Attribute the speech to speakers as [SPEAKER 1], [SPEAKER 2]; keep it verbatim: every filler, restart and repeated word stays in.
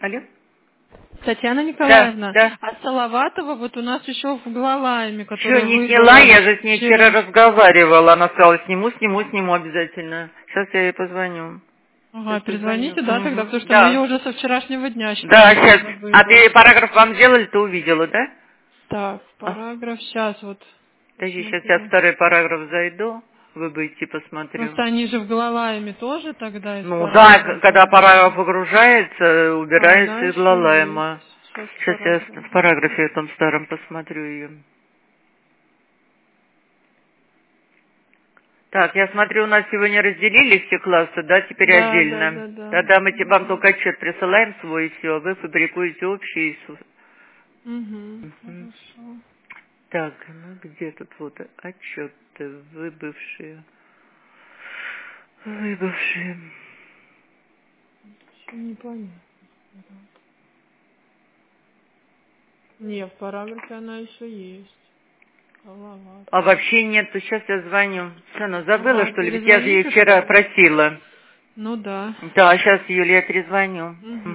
[SPEAKER 1] Алло?
[SPEAKER 2] Татьяна Николаевна,
[SPEAKER 1] Да, да.
[SPEAKER 2] а Салаватова вот у нас еще в Глалайме,
[SPEAKER 1] Что,
[SPEAKER 2] которая
[SPEAKER 1] не
[SPEAKER 2] выиграла
[SPEAKER 1] сняла? Я же с ней вчера
[SPEAKER 2] вчера.
[SPEAKER 1] разговаривала. Она сказала, сниму, сниму, сниму обязательно. Сейчас я ей позвоню.
[SPEAKER 2] Ага,
[SPEAKER 1] Сейчас
[SPEAKER 2] перезвоните,
[SPEAKER 1] позвоню.
[SPEAKER 2] да, тогда, потому
[SPEAKER 1] Угу.
[SPEAKER 2] что мы ее
[SPEAKER 1] Да.
[SPEAKER 2] уже со вчерашнего дня считаем,
[SPEAKER 1] Да,
[SPEAKER 2] что
[SPEAKER 1] сейчас.
[SPEAKER 2] она
[SPEAKER 1] А
[SPEAKER 2] выиграла.
[SPEAKER 1] ты параграф вам сделали, ты увидела, да?
[SPEAKER 2] Так,
[SPEAKER 1] А,
[SPEAKER 2] параграф, сейчас вот
[SPEAKER 1] подожди, сейчас я в
[SPEAKER 2] смотрю.
[SPEAKER 1] второй параграф зайду. Вы будете, посмотрю.
[SPEAKER 2] Просто они же в Глалайме тоже тогда из
[SPEAKER 1] Ну да, к-
[SPEAKER 2] параграфа
[SPEAKER 1] когда параграф
[SPEAKER 2] убирают.
[SPEAKER 1] погружается,
[SPEAKER 2] А она
[SPEAKER 1] убирается из
[SPEAKER 2] еще есть.
[SPEAKER 1] Лалайма.
[SPEAKER 2] Сейчас
[SPEAKER 1] Сейчас я
[SPEAKER 2] параграф.
[SPEAKER 1] в параграфе этом старом посмотрю ее. Так, я смотрю, у нас сегодня разделили все классы, да, теперь
[SPEAKER 2] Да, да,
[SPEAKER 1] отдельно.
[SPEAKER 2] да, да.
[SPEAKER 1] Тогда мы те- вам
[SPEAKER 2] Угу.
[SPEAKER 1] только отчет присылаем свой, и все, вы фабрикуете общий. и су-
[SPEAKER 2] Угу.
[SPEAKER 1] Мгм.
[SPEAKER 2] Хорошо.
[SPEAKER 1] Так, ну где тут вот отчеты выбывшие? Выбывшие.
[SPEAKER 2] Еще непонятно. Не, в параграфе она еще есть. Салават.
[SPEAKER 1] А вообще нет, то сейчас я звоню. Что, ну забыла,
[SPEAKER 2] Ага,
[SPEAKER 1] что ли? Ведь я же ей
[SPEAKER 2] перезвоните
[SPEAKER 1] вчера
[SPEAKER 2] тогда.
[SPEAKER 1] просила.
[SPEAKER 2] Ну да.
[SPEAKER 1] Да, сейчас, Юлия, я перезвоню.
[SPEAKER 2] Угу.